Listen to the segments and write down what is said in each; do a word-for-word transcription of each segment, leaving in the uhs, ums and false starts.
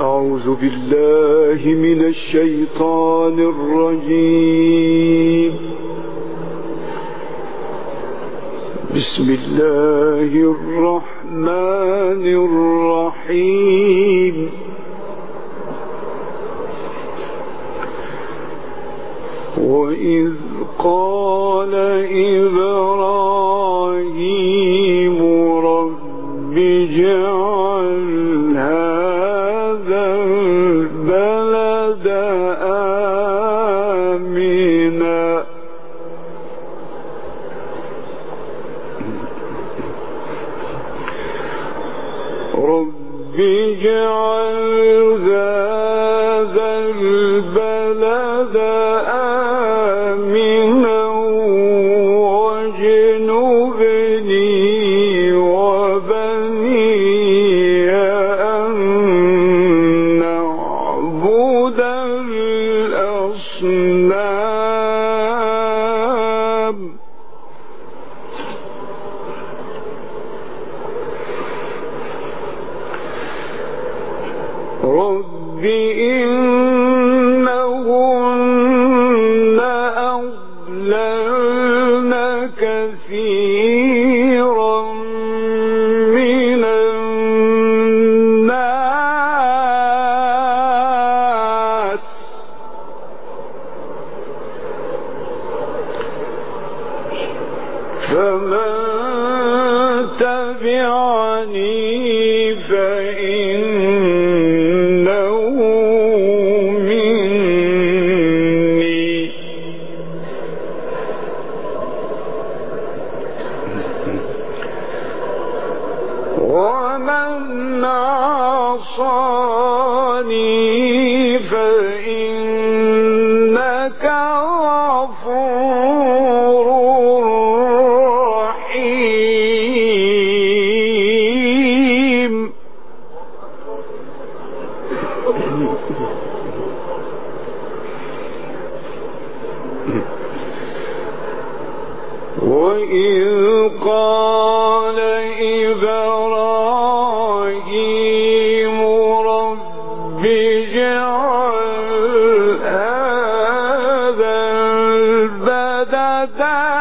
أعوذ بالله من الشيطان الرجيم. بسم الله الرحمن الرحيم. وإذ قال إبراهيم رب اجعل هذا البلد آمنا رب اجعل هذا البلد آمنا واجنبني وبني أن نعبد الأصنام رب إنهن أضللن كثيرا من الناس فمن تبعني فإنه مني ومن عصاني فإنك غفور رحيم. وإذ قال إبراهيم رب اجعل هذا البلد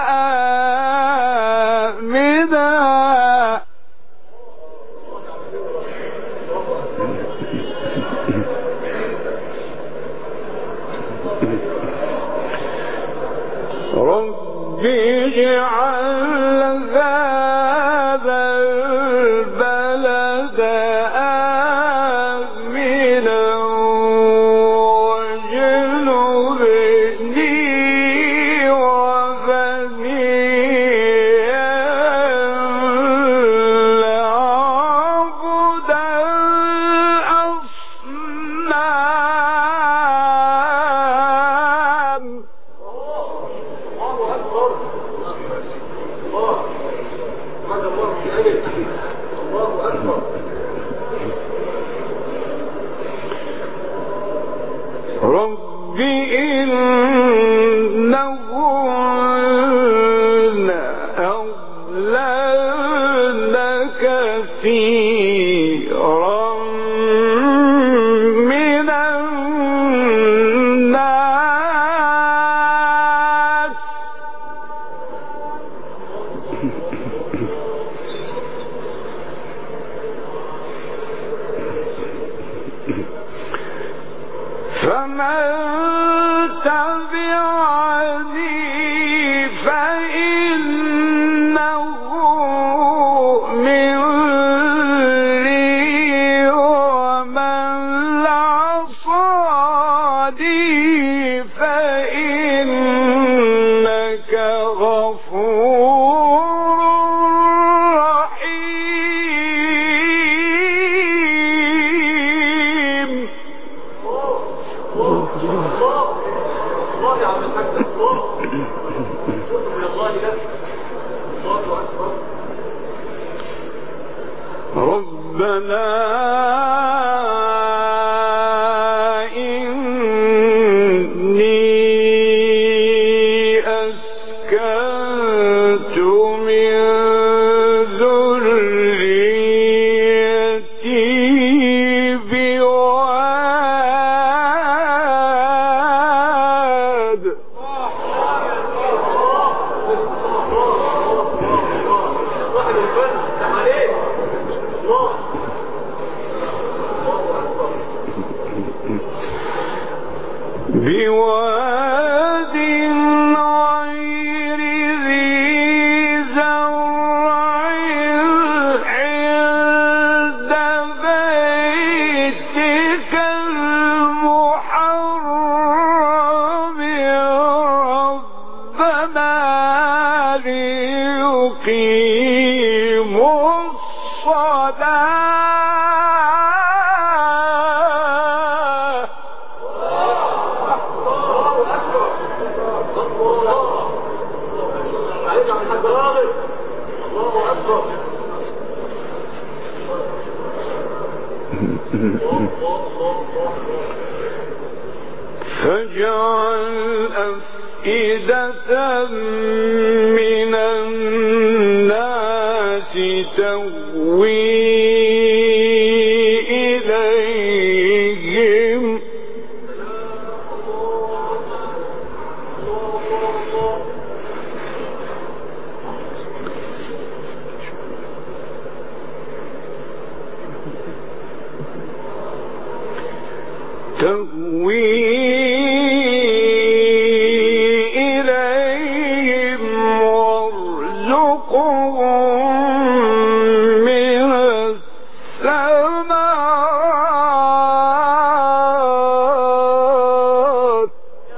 آمنا رب اجعل هذا البلد آمنا واجنبني وبني أن نعبد الأصنام. رب إنهن أضللن كثيرا من الناس فمن تبعني فإنه مني ومن عصاني فإنك غفور رحيم. ربنا إني أسكنت من ذريتي بواد بواد غير ذي زرع عند بيتك المحرم ربنا ليقيموا الصلاة فاجعل أفئدة من الناس تهوي إليهم تهوي إليهم وارزقهم من الثمرات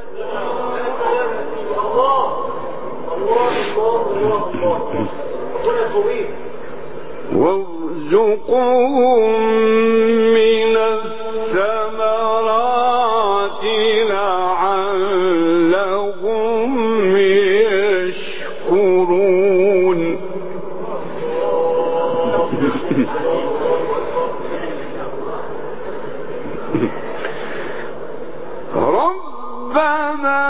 وارزقهم من الثمرات لعلهم يشكرون ربنا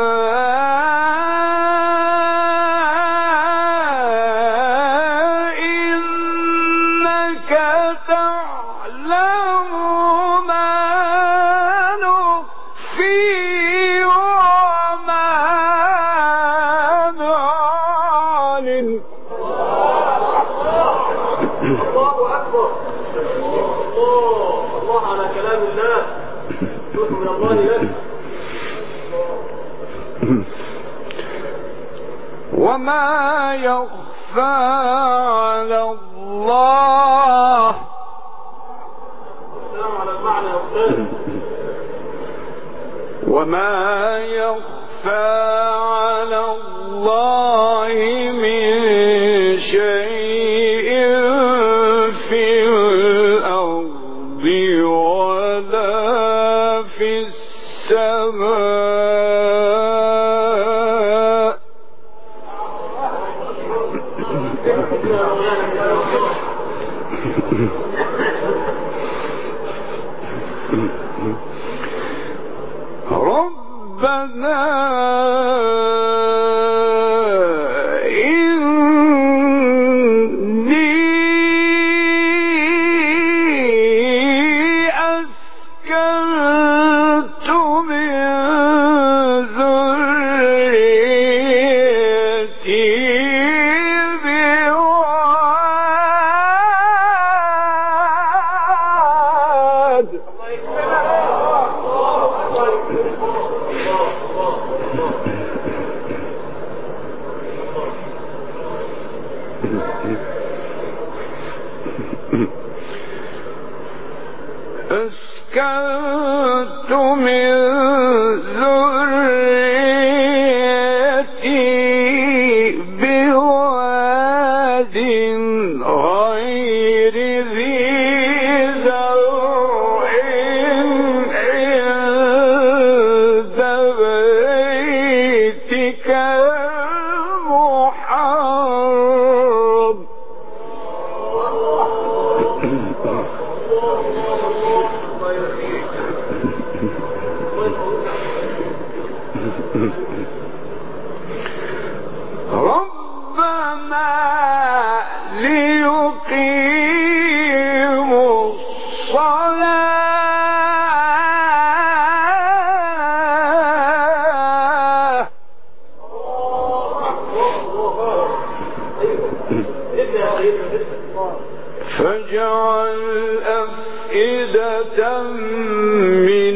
إنك تعلم ما نخفي وما نعلن الله أكبر. الله الله على كلام الله. شكر من الله لك. وما يخفى على الله السلام على المعنى يا أستاذ. وما يخفى على الله من شيء في الأرض ولا في السماء ربنا إني أسكنت من ذريتي بواد أسكنت من ذريتي بواد غير ذي زرع عند بيتك المحرم ربنا ليقيموا الصلاة فاجعل أفئدة من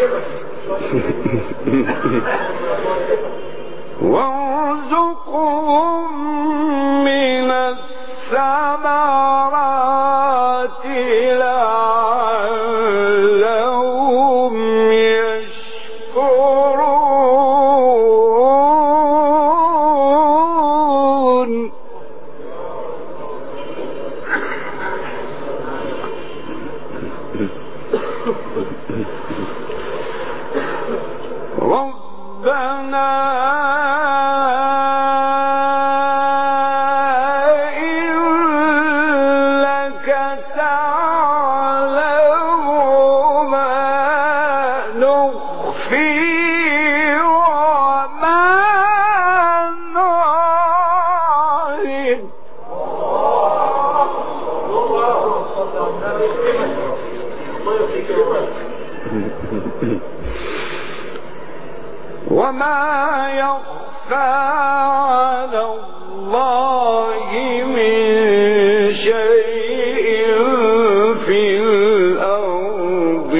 وارزقهم من الثمرات لعلهم يشكرون. ربنا إنك تعلم ما نخفي وما نعلن. وما يخفى على الله من شيء في الأرض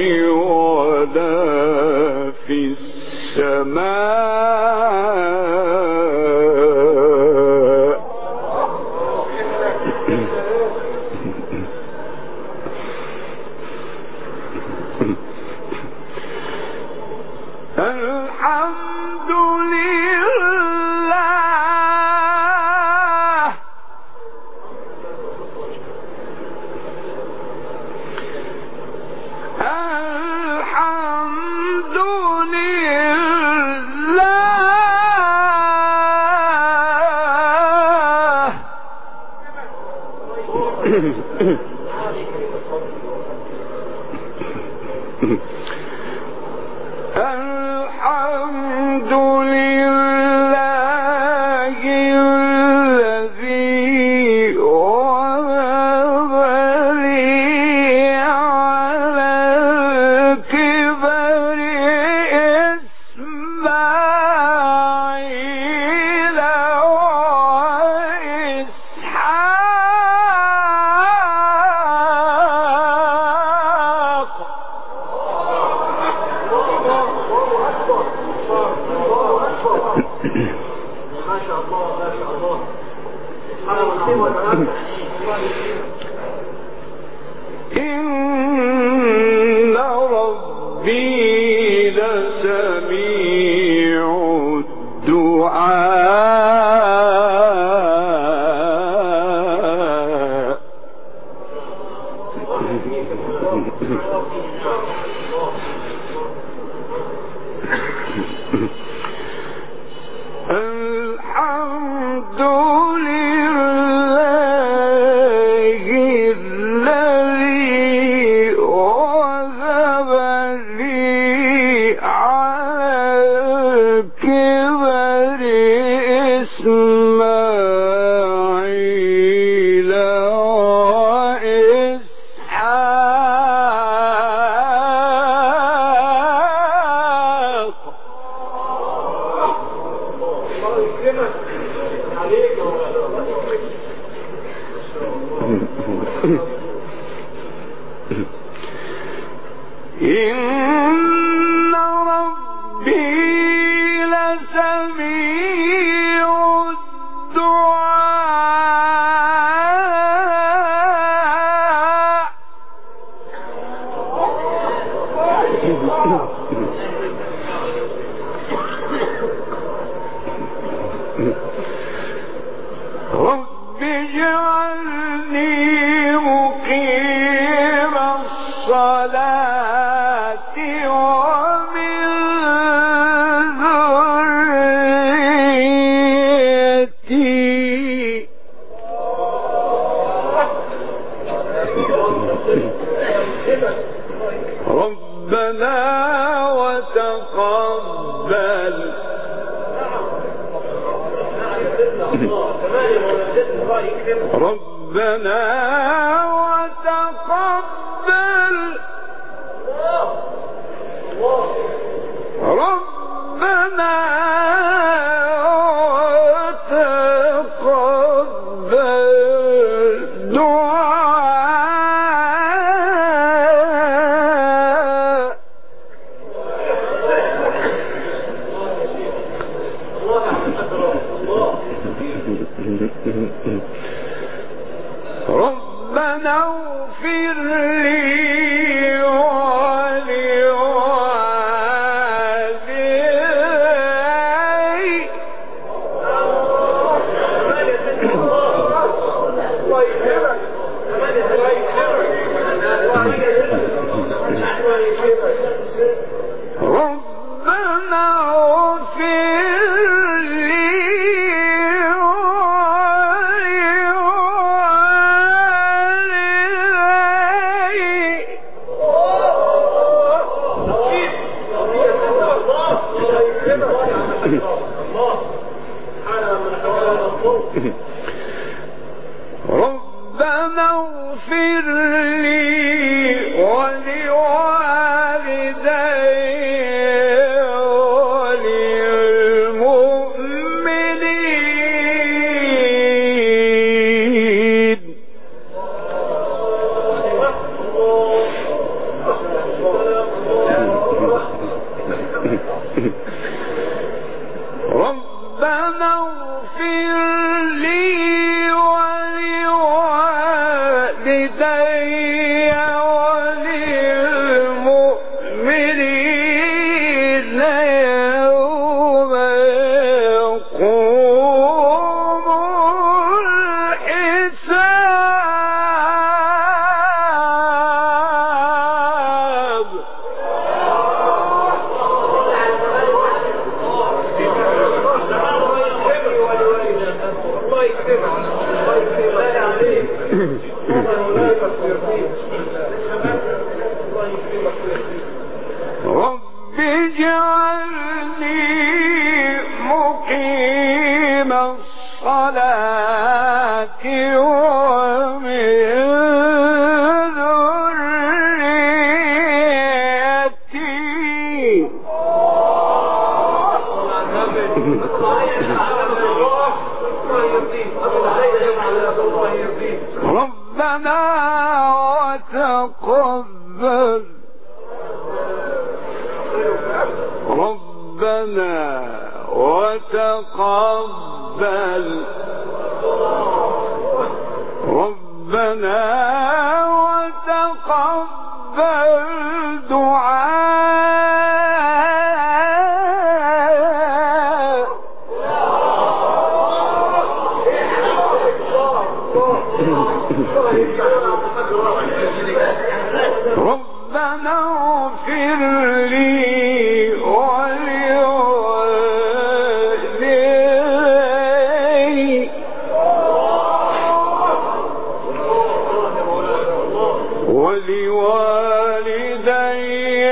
ولا في السماء. الحمد لله الحمد لله الحمد لله الذي وهب لي على الكبر إسماعيل وإسحاق. ما شاء الله ما شاء الله. إن ربي لسميع الدعاء. الحمد لله الذي وهب لي على الكبر إسماعيل وإسحاق. إن ربي لسميع الدعاء. رب اجعلني مقيم الصلاة ومن ذريتي. ربنا وتقبل ربنا وتقبل ربنا وتقبل دعاء. ربنا اغفر لي ربنا اغفر لي ولوالدي وللمؤمنين ربنا اغفر لي ولوالدي وللمؤمنين يوم يقوم الحساب رب اجعلني مقيم الصلاة ومن ذريتي ربنا وتقبل ربنا وتقبل ربنا وتقبل دعاء ربنا اغفر لي ولوالدي ولوالدي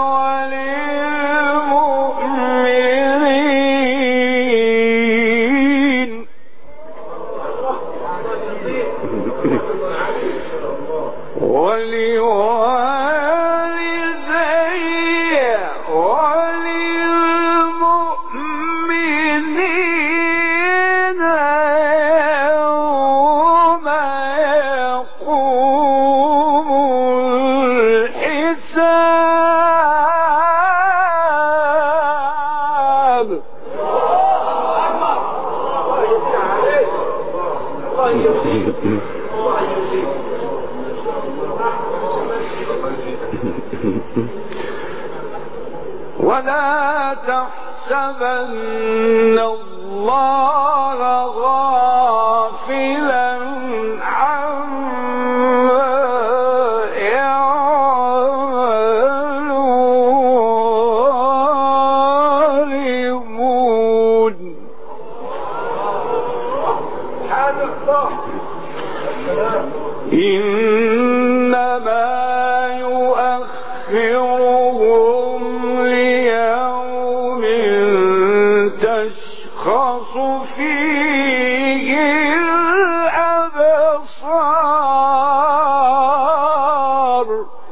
وللمؤمنين ولوالدي وللمؤمنين يوم يقوم الحساب ولا تحسبن الله غافلا عما يعمل الظالمون إنما يؤخرهم ليوم تشخص فيه الأبصار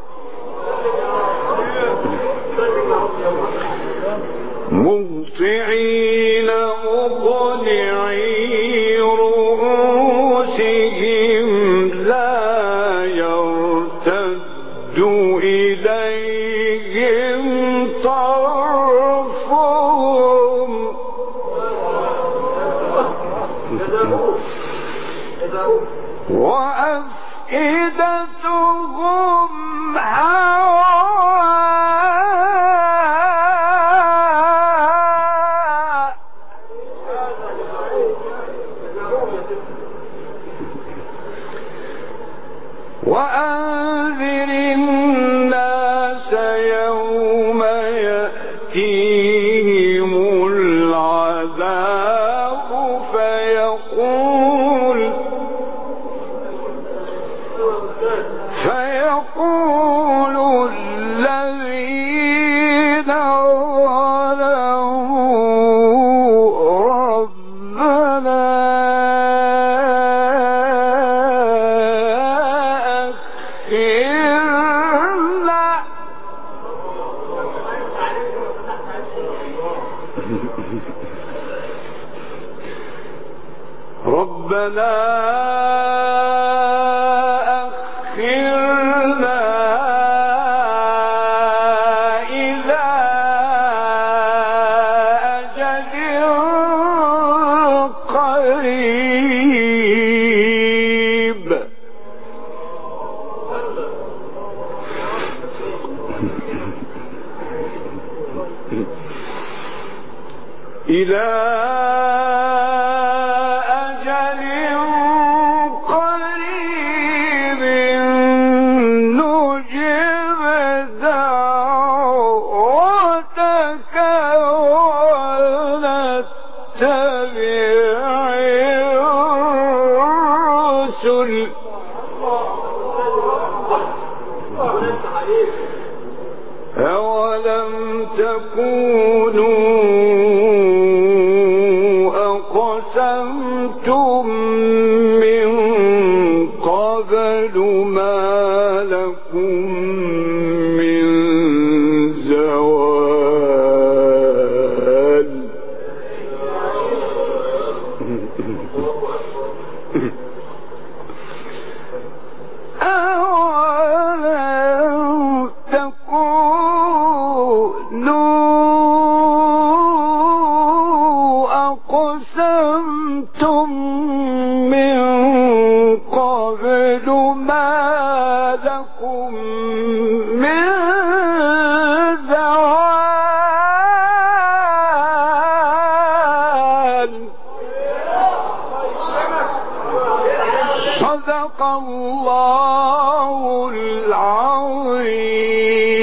مهطعين مقنعي رؤوسهم لا يرتد إليهم طرفهم وأفئدتهم هواء وأنذر الناس ربنا أخرنا إلى أجل قريب إلى أجل قريب نجب دعوتك ونتبع الرسل أولم تكونوا أقسمتم من قبل ما لكم من زوال أولم تكونوا أقسمتم من قبل ما لكم من زوال صدق الله العظيم.